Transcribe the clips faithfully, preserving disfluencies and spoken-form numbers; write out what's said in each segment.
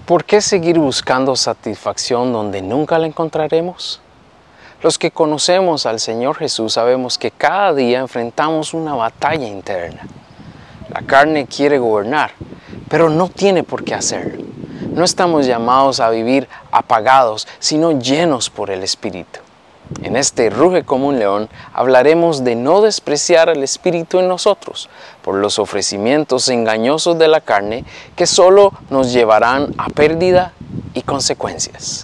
¿Por qué seguir buscando satisfacción donde nunca la encontraremos? Los que conocemos al Señor Jesús sabemos que cada día enfrentamos una batalla interna. La carne quiere gobernar, pero no tiene por qué hacerlo. No estamos llamados a vivir apagados, sino llenos por el Espíritu. En este Ruge como un león hablaremos de no despreciar al Espíritu en nosotros por los ofrecimientos engañosos de la carne que solo nos llevarán a pérdida y consecuencias.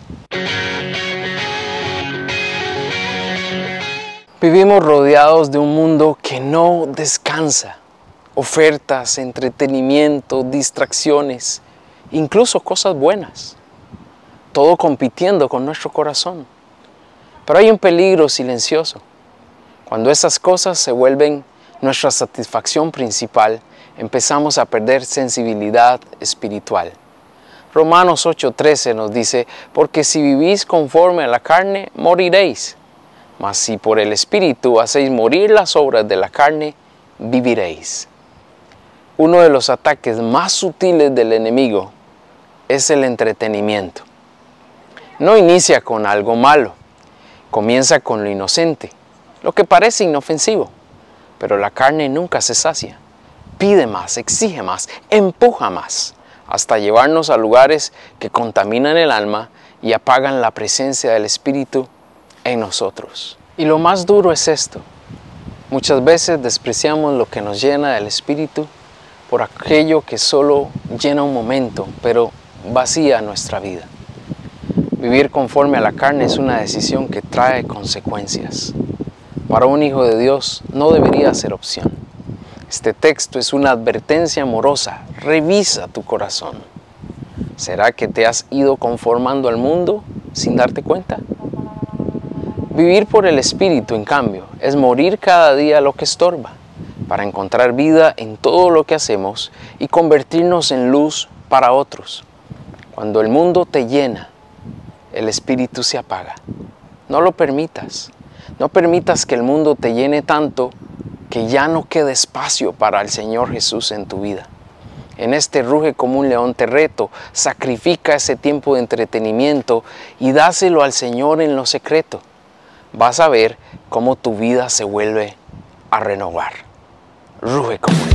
Vivimos rodeados de un mundo que no descansa. Ofertas, entretenimiento, distracciones, incluso cosas buenas. Todo compitiendo con nuestro corazón. Pero hay un peligro silencioso. Cuando esas cosas se vuelven nuestra satisfacción principal, empezamos a perder sensibilidad espiritual. Romanos ocho trece nos dice, porque si vivís conforme a la carne, moriréis. Mas si por el Espíritu hacéis morir las obras de la carne, viviréis. Uno de los ataques más sutiles del enemigo es el entretenimiento. No inicia con algo malo. Comienza con lo inocente, lo que parece inofensivo, pero la carne nunca se sacia. Pide más, exige más, empuja más, hasta llevarnos a lugares que contaminan el alma y apagan la presencia del Espíritu en nosotros. Y lo más duro es esto. Muchas veces despreciamos lo que nos llena del Espíritu por aquello que solo llena un momento, pero vacía nuestra vida. Vivir conforme a la carne es una decisión que trae consecuencias. Para un hijo de Dios no debería ser opción. Este texto es una advertencia amorosa. Revisa tu corazón. ¿Será que te has ido conformando al mundo sin darte cuenta? Vivir por el Espíritu, en cambio, es morir cada día a lo que estorba, para encontrar vida en todo lo que hacemos y convertirnos en luz para otros. Cuando el mundo te llena, el Espíritu se apaga. No lo permitas. No permitas que el mundo te llene tanto que ya no quede espacio para el Señor Jesús en tu vida. En este Ruge como un león te reto, sacrifica ese tiempo de entretenimiento y dáselo al Señor en lo secreto. Vas a ver cómo tu vida se vuelve a renovar. Ruge como un león.